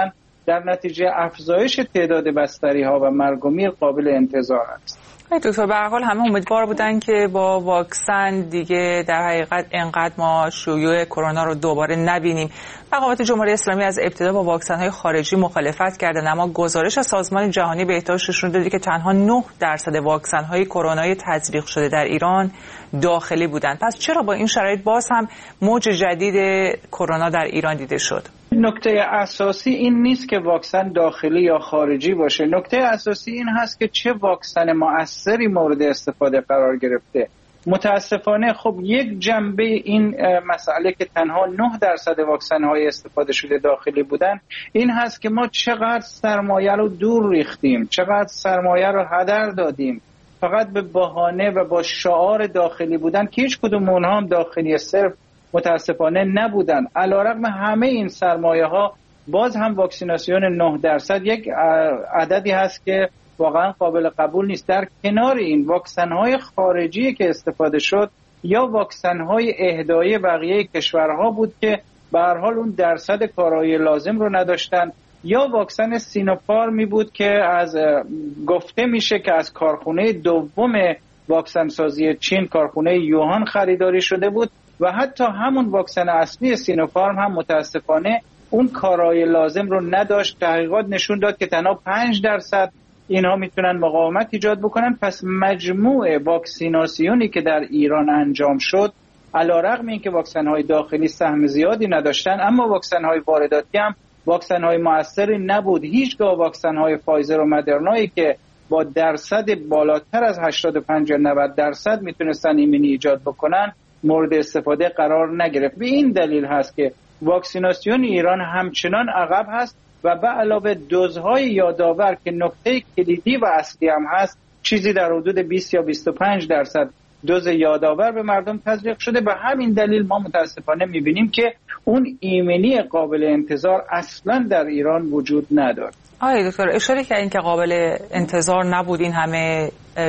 در نتیجه افزایش تعداد بستری ها و مرگ و میر قابل انتظار است. دکتر، به هر حال همه امیدوار بودن که با واکسن دیگه در حقیقت انقدر ما شیوع کرونا رو دوباره نبینیم. مقامات جمهوری اسلامی از ابتدا با واکسن‌های خارجی مخالفت کردن، اما گزارش از سازمان جهانی بهداشت نشون داده که تنها نه درصد واکسن‌های کرونای تزریق شده در ایران داخلی بودند. پس چرا با این شرایط باز هم موج جدید کرونا در ایران دیده شد؟ نکته اساسی این نیست که واکسن داخلی یا خارجی باشه. نکته اساسی این هست که چه واکسن مؤثری مورد استفاده قرار گرفته. متاسفانه خب یک جنبه این مسئله که تنها نه درصد واکسن‌های استفاده شده داخلی بودن این هست که ما چقدر سرمایه رو دور ریختیم، چقدر سرمایه رو هدر دادیم فقط به بهانه و با شعار داخلی بودن که هیچ کدوم اونها هم داخلی صرف متاسفانه نبودن. علیرغم همه این سرمایه ها باز هم واکسیناسیون نه درصد یک عددی هست که واقعا قابل قبول نیست. در کنار این واکسن های خارجی که استفاده شد یا واکسن های اهدای بقیه کشورها بود که به هر حال اون درصد کارایی لازم رو نداشتن، یا واکسن سینوفارمی بود که از گفته میشه که از کارخونه دوم واکسن سازی چین، کارخونه یوهان خریداری شده بود و حتی همون واکسن اصلی سینوفارم هم متاسفانه اون کارایی لازم رو نداشت. تحقیقات نشون داد که تنها پنج درصد اینها میتونن مقاومت ایجاد بکنن. پس مجموع واکسیناسیونی که در ایران انجام شد علیرغم اینکه واکسن های داخلی سهم زیادی نداشتن، اما واکسن های وارداتی هم واکسن های موثری نبود. هیچگاه واکسن های فایزر و مدرنایی که با درصد بالاتر از هشتاد و پنج تا نود درصد میتونستن ایمنی ایجاد بکنن مورد استفاده قرار نگرفت. به این دلیل هست که واکسیناسیون ایران همچنان عقب هست و به علاوه دوزهای یادآور که نکته کلیدی و اصلی هم هست، چیزی در حدود بیست یا بیست و پنج درصد دوز یادآور به مردم تزریق شده. به همین دلیل ما متاسفانه میبینیم که اون ایمنی قابل انتظار اصلا در ایران وجود نداره. آقای دکتر، اشاره کردین که قابل انتظار نبود این همه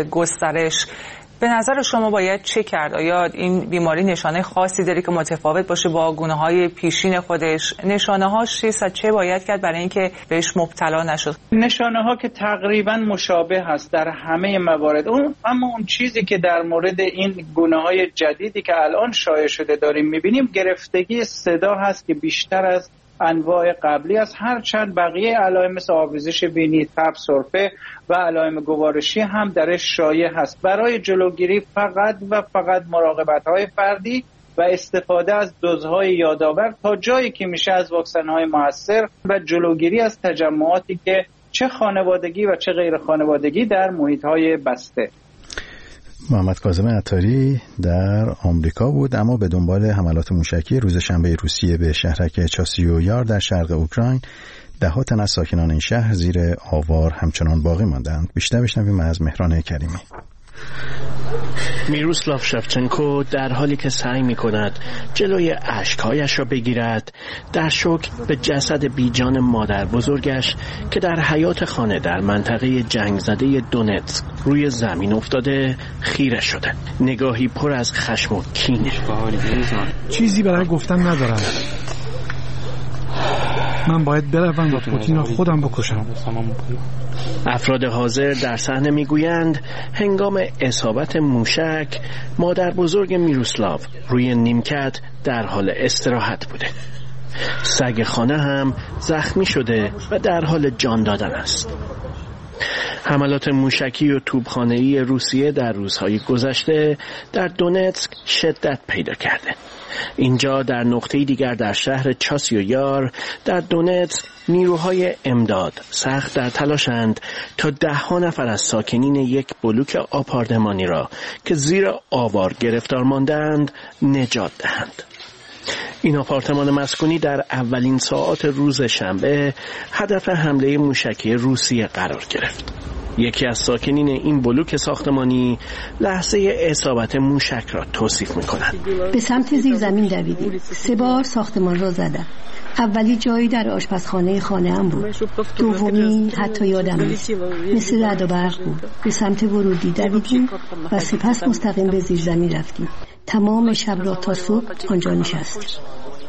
گسترش. به نظر شما باید چه کرد؟ آیا این بیماری نشانه خاصی داره که متفاوت باشه با گونه‌های پیشین خودش؟ نشانه‌هاش چیست؟ چه باید کرد برای اینکه بهش مبتلا نشد؟ نشانه‌ها که تقریباً مشابه هست در همه موارد. اون اما اون چیزی که در مورد این گونه‌های جدیدی که الان شایع شده داریم می‌بینیم گرفتگی صدا هست که بیشتر از انواع قبلی است، هرچند بقیه علائم مثل آبریزش بینی، تب، سرفه و علائم گوارشی هم درش شایع هست. برای جلوگیری فقط و فقط مراقبت‌های فردی و استفاده از دوزهای یادآور تا جایی که میشه از واکسن‌های موثر و جلوگیری از تجمعاتی که چه خانوادگی و چه غیر خانوادگی در محیط‌های بسته. محمد کاظم عطاری در آمریکا بود، اما به دنبال حملات موشکی روز شنبه روسیه به شهرک چاسیویار در شرق اوکراین ده‌ها تن از ساکنان این شهر زیر آوار همچنان باقی ماندند. بیشتر بشنویم از مهران کریمی. میروسلاو شفچنکو در حالی که سعی می‌کند جلوی اشک‌هایش را بگیرد، در شوک به جسد بیجان مادر بزرگش که در حیاط خانه در منطقه جنگ زده دونتسک روی زمین افتاده خیره شده. نگاهی پر از خشم و کینه. چیزی برای گفتن ندارم. من باید بروم و پوتین را خودم بکشم. افراد حاضر در صحنه میگویند هنگام اصابت موشک مادر بزرگ میروسلاو روی نیمکت در حال استراحت بوده. سگ خانه هم زخمی شده و در حال جان دادن است. حملات موشکی و توپخانه‌ای روسیه در روزهای گذشته در دونتسک شدت پیدا کرده. اینجا در نقطه دیگر در شهر چاسیویار در دونتسک نیروهای امداد سخت در تلاشند تا ده ها نفر از ساکنین یک بلوک آپارتمانی را که زیر آوار گرفتار ماندند نجات دهند. این آپارتمان مسکونی در اولین ساعات روز شنبه هدف حمله موشکی روسیه قرار گرفت. یکی از ساکنین این بلوک ساختمانی لحظه اصابت موشک را توصیف می‌کند. به سمت زیر زمین دویدیم. سه بار ساختمان را زدم. اولی جایی در آشپزخانه خانه‌ام بود. دومی حتی یادم نیست. مثل رعد و برق بود. به سمت ورودی دویدیم و سپس مستقیم به زیر زمین رفتیم. تمام شب را تا صبح آنجا نشستیم.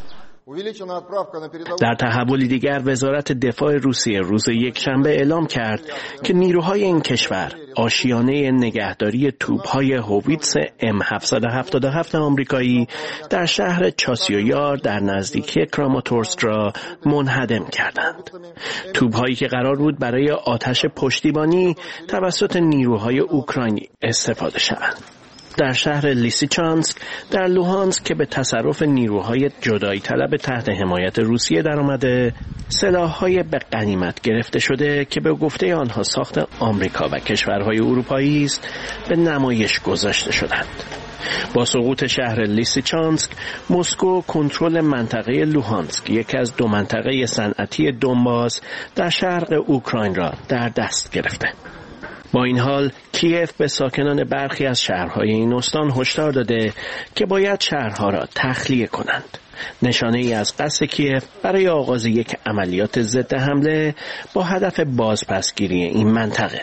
در تحولی دیگر وزارت دفاع روسیه روز یکشنبه اعلام کرد که نیروهای این کشور آشیانه نگهداری توپ‌های هوویتس ام هفتصد و هفتاد و هفت آمریکایی در شهر چاسیویار در نزدیکی کراماتورسک را منهدم کردند. توپ‌هایی که قرار بود برای آتش پشتیبانی توسط نیروهای اوکراینی استفاده شوند. در شهر لیسیچانسک در لوهانسک که به تصرف نیروهای جدایی طلب تحت حمایت روسیه در آمده، سلاح‌های به غنیمت گرفته شده که به گفته آنها ساخت آمریکا و کشورهای اروپایی است به نمایش گذاشته شدند. با سقوط شهر لیسیچانسک، مسکو کنترل منطقه لوهانسک، یکی از دو منطقه صنعتی دونباس در شرق اوکراین را در دست گرفته. با این حال کیف به ساکنان برخی از شهرهای این استان هشدار داده که باید شهرها را تخلیه کنند. نشانه ای از قصد کیف برای آغاز یک عملیات ضد حمله با هدف بازپسگیری این منطقه.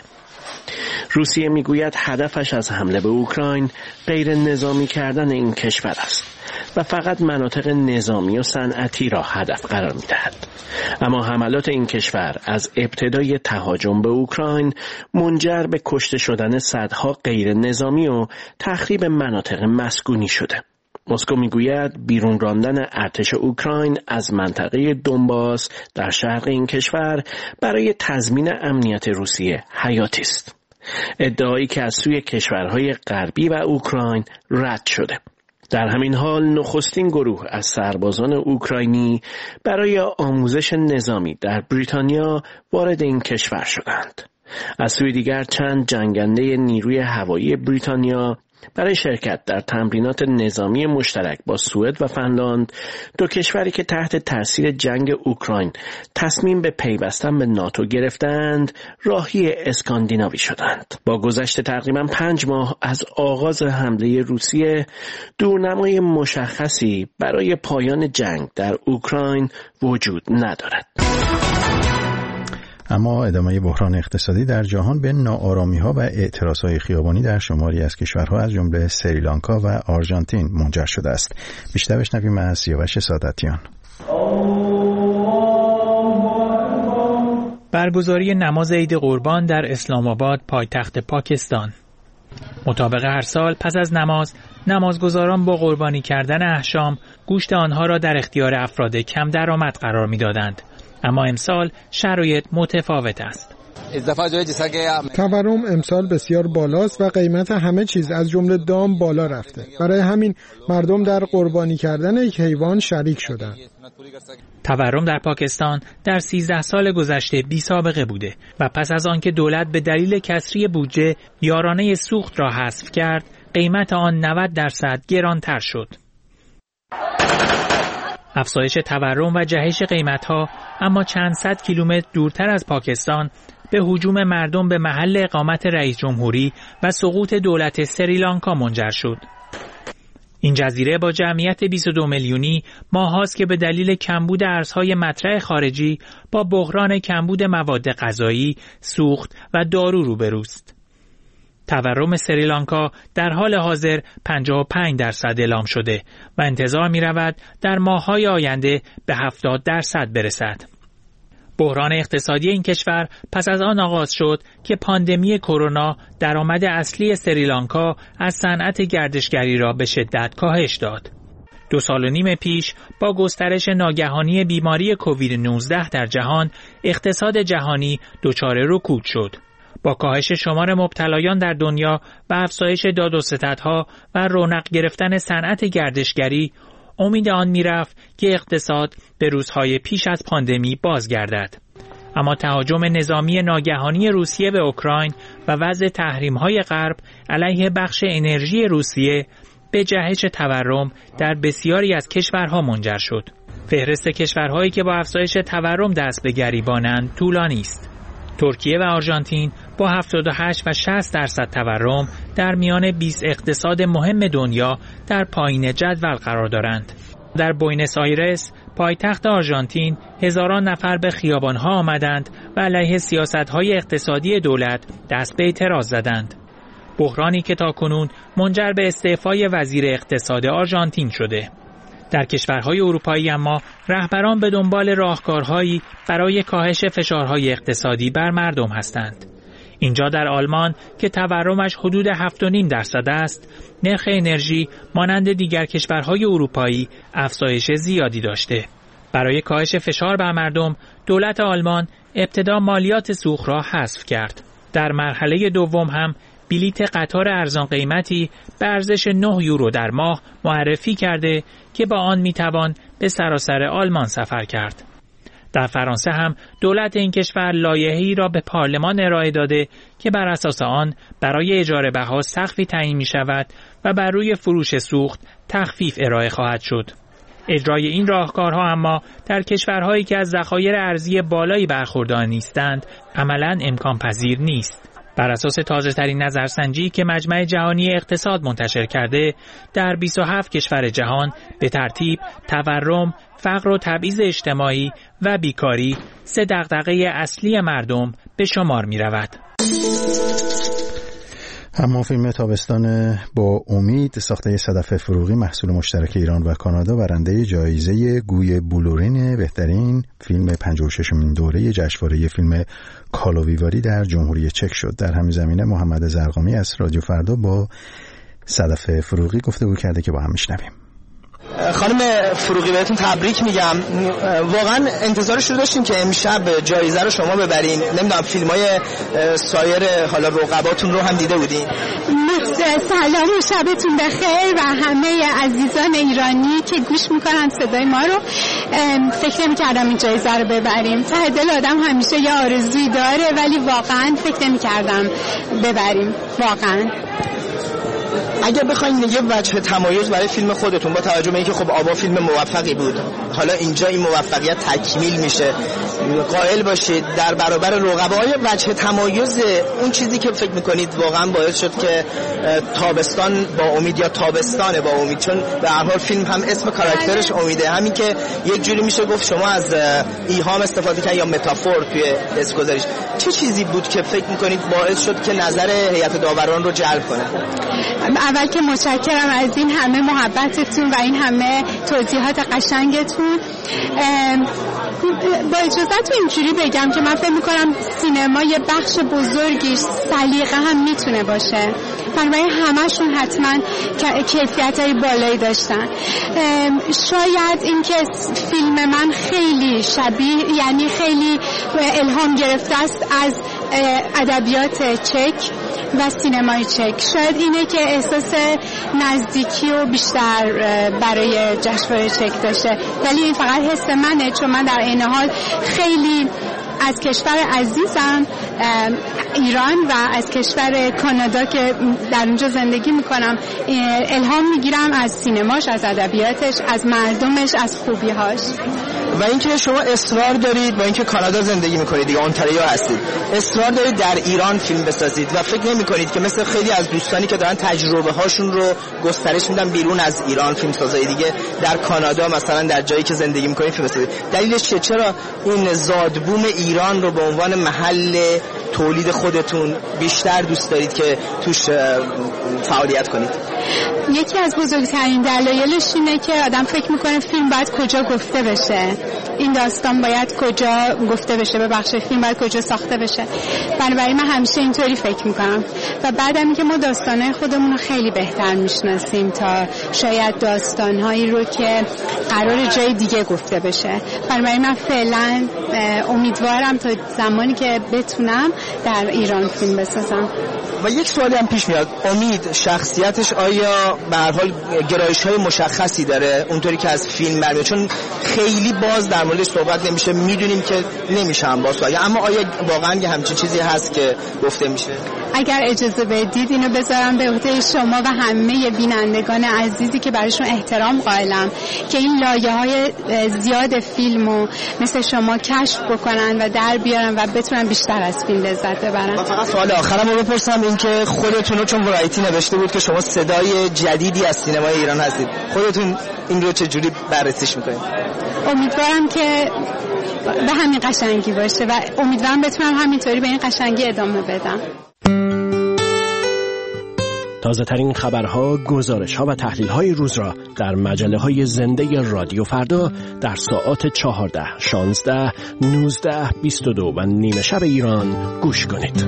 روسیه میگوید هدفش از حمله به اوکراین غیر نظامی کردن این کشور است و فقط مناطق نظامی و صنعتی را هدف قرار می‌دهد. اما حملات این کشور از ابتدای تهاجم به اوکراین منجر به کشته شدن صدها غیر نظامی و تخریب مناطق مسکونی شده. مسکو میگوید بیرون راندن ارتش اوکراین از منطقه دونباس در شرق این کشور برای تضمین امنیت روسیه حیاتی است. ادعایی که از سوی کشورهای غربی و اوکراین رد شده. در همین حال نخستین گروه از سربازان اوکراینی برای آموزش نظامی در بریتانیا وارد این کشور شدند. از سوی دیگر چند جنگنده نیروی هوایی بریتانیا برای شرکت در تمرینات نظامی مشترک با سوئد و فنلاند، دو کشوری که تحت تاثیر جنگ اوکراین تصمیم به پیوستن به ناتو گرفتند، راهی اسکاندیناوی شدند. با گذشت تقریباً پنج ماه از آغاز حمله روسیه، دورنمای مشخصی برای پایان جنگ در اوکراین وجود ندارد. اما ادامه بحران اقتصادی در جهان به ناآرامی‌ها و اعتراضهای خیابانی در شماری از کشورها از جمله سریلانکا و آرژانتین منجر شده است. بیشتر بشنویم از سیاوش ساداتیان. برگزاری نماز عید قربان در اسلام آباد، پایتخت پاکستان. مطابق هر سال پس از نماز، نمازگزاران با قربانی کردن احشام گوشت آنها را در اختیار افراد کم درآمد قرار می‌دادند. اما امسال شرایط متفاوت است. تورم امسال بسیار بالاست و قیمت همه چیز از جمله دام بالا رفته. برای همین مردم در قربانی کردن یک حیوان شریک شدند. تورم در پاکستان در سیزده سال گذشته بی سابقه بوده و پس از آنکه دولت به دلیل کسری بودجه یارانه سوخت را حذف کرد، قیمت آن نود درصد گرانتر شد. افزایش تورم و جهش قیمت‌ها اما چند صد کیلومتر دورتر از پاکستان به هجوم مردم به محل اقامت رئیس جمهوری و سقوط دولت سریلانکا منجر شد. این جزیره با جمعیت بیست و دو میلیونی ماهاست که به دلیل کمبود ارزهای مطرح خارجی با بحران کمبود مواد غذایی، سوخت و دارو روبروست. تورم سریلانکا در حال حاضر پنجاه و پنج درصد اعلام شده و انتظار می رود در ماه‌های آینده به هفتاد درصد برسد. بحران اقتصادی این کشور پس از آن آغاز شد که پاندمی کرونا درآمد اصلی سریلانکا از صنعت گردشگری را به شدت کاهش داد. دو سال و نیم پیش با گسترش ناگهانی بیماری کووید نوزده در جهان، اقتصاد جهانی دچار رکود شد. با کاهش شمار مبتلایان در دنیا و افزایش داد و ستدها و رونق گرفتن صنعت گردشگری، امید آن میرفت که اقتصاد به روزهای پیش از پاندمی بازگردد. اما تهاجم نظامی ناگهانی روسیه به اوکراین و وضع تحریم‌های غرب علیه بخش انرژی روسیه به جهش تورم در بسیاری از کشورها منجر شد. فهرست کشورهایی که با افزایش تورم دست به گریبانند طولانی است. ترکیه و آرژانتین با هفتاد و هشت و شصت درصد تورم در میان بیست اقتصاد مهم دنیا در پایین جدول قرار دارند. در بوینس آیرس، پایتخت آرژانتین، هزاران نفر به خیابان‌ها آمدند و علیه سیاست‌های اقتصادی دولت دست به اعتراض زدند. بحرانی که تاکنون منجر به استعفای وزیر اقتصاد آرژانتین شده. در کشورهای اروپایی اما رهبران به دنبال راهکارهایی برای کاهش فشارهای اقتصادی بر مردم هستند. اینجا در آلمان که تورمش حدود هفت و نیم درصد است، نرخ انرژی مانند دیگر کشورهای اروپایی افزایش زیادی داشته. برای کاهش فشار بر مردم، دولت آلمان ابتدا مالیات سوخت را حذف کرد. در مرحله دوم هم بلیت قطار ارزان قیمتی به ارزش نه یورو در ماه معرفی کرده که با آن میتوان به سراسر آلمان سفر کرد. در فرانسه هم دولت این کشور لایحه‌ای را به پارلمان ارائه داده که بر اساس آن برای اجاره بها سقفی تعیین می شود و بر روی فروش سوخت تخفیف ارائه خواهد شد. اجرای این راهکارها اما در کشورهایی که از ذخایر ارزی بالایی برخوردار نیستند عملاً امکان پذیر نیست. بر اساس تازه‌ترین نظرسنجی که مجمع جهانی اقتصاد منتشر کرده، در بیست و هفت کشور جهان به ترتیب تورم، فقر و تبعیض اجتماعی و بیکاری سه دغدغه اصلی مردم به شمار می‌رود. اما فیلم تابستان با امید ساخته صدف فروغی محصول مشترک ایران و کانادا برنده جایزه گوی بلورین بهترین فیلم پنجاه و ششمین دوره جشنواره فیلم کالوویواری در جمهوری چک شد. در همین زمینه محمد زرقامی از رادیو فردا با صدف فروغی گفتگو کرده که با هم میشنویم. خانم فروغی بهتون تبریک میگم. واقعا انتظارش رو داشتیم که امشب جایزه رو شما ببرین. نمیدونم فیلمای سایر حالا رقباتون رو هم دیده بودین؟ سلام و شبتون بخیر و همه عزیزان ایرانی که گوش میکنن صدای ما رو. فکر نمیکردم این جایزه رو ببریم. ته دل آدم همیشه یه آرزویی داره ولی واقعا فکر نمیکردم ببریم واقعا. اگر بخواید یه وجه تمایز برای فیلم خودتون با توجه به اینکه خب آبا فیلم موفقی بود، حالا اینجا این موفقیت تکمیل میشه، قائل باشید در برابر رقبای وجه تمایز اون چیزی که فکر میکنید واقعا باعث شد که تابستان با امید یا تابستان با امید، چون به هر حال فیلم هم اسم کاراکترش امیده، همین که یک جوری میشه گفت شما از ایهام استفاده کردید یا متافور توی اسمگذاریش، چه چیزی بود که فکر میکنید باعث شد که نظر هیئت داوران رو جلب کنه؟ اول که متشکرم از این همه محبتتون و این همه توضیحات قشنگتون. با اجازهتون اینجوری بگم که من فکر میکنم سینما یه بخش بزرگیش سلیقه هم میتونه باشه، بنابراین همشون حتما کیفیت‌های بالایی داشتن. شاید این که فیلم من خیلی شبیه، یعنی خیلی الهام گرفته است از ادبیات چک و سینمای چک، شاید اینه که احساس نزدیکی و بیشتر برای جشنواره چک داشته، ولی این فقط حس منه، چون من در این حال خیلی از کشور عزیزم ایران و از کشور کانادا که در اونجا زندگی میکنم الهام میگیرم از سینماش، از ادبیاتش، از مردمش، از خوبیهاش. و اینکه شما اصرار دارید با اینکه کانادا زندگی میکنید، دیگه اونتاریو هستید، اصرار دارید در ایران فیلم بسازید و فکر نمیکنید که مثل خیلی از دوستانی که دارن تجربه هاشون رو گسترش میدن بیرون از ایران فیلم سازای دیگه در کانادا مثلا در جایی که زندگی میکنید فیلم بسازید؟ دلیلش چیه؟ چرا این زادبوم ایران رو به عنوان محل تولید خودتون بیشتر دوست دارید که توش فعالیت کنید؟ یکی از بزرگترین دلایلش اینه که آدم فکر میکنه فیلم باید کجا گفته بشه، این داستان باید کجا گفته بشه، به بخش فیلم باید کجا ساخته بشه. بنابراین من همیشه اینطوری فکر میکنم و بعدم اینکه ما داستانهای خودمون رو خیلی بهتر میشناسیم تا شاید داستانهایی رو که قرار جای دیگه گفته بشه. بنابراین من فعلا امیدوارم تا زمانی که بتونم در ایران فیلم بسازم. و یک سوالی هم پیش میاد، امید شخصیتش آیا به هر حال گرایش‌های مشخصی داره اونطوری که از فیلم برمیاد؟ چون خیلی باز در موردش صحبت نمیشه، میدونیم که نمیشه هم باز، اما آیا واقعا یه همچین چیزی هست که گفته میشه؟ اگر اجازه بدید اینو بذارم به عهده شما و همه بینندگان عزیزی که برایشون احترام قائلم که این لایه‌های زیاد فیلمو مثل شما کشف بکنن و در بیارن و بتونن بیشتر از فیلم لذت ببرن. و فقط سوال آخرم رو بپرسم، این که خودتون رو، چون ورایتی نوشته بود که شما صدای جدیدی از سینمای ایران هستید، خودتون این رو چجوری بررسیش میکنید؟ امیدوارم که به همین قشنگی باشه و امیدوارم بتونم همینطوری به این قشنگی ادامه بدم. تازه ترین خبرها، گزارش‌ها و تحلیل‌های روز را در مجله‌های زنده رادیو فردا در ساعات چهارده، شانزده، نوزده، بیست و دو و نیمه شب ایران گوش کنید.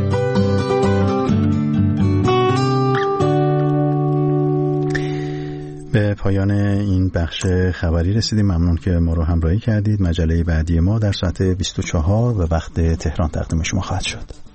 به پایان این بخش خبری رسیدیم. ممنون که ما رو همراهی کردید. مجله بعدی ما در ساعت بیست و چهار به وقت تهران تقدیم شما خواهد شد.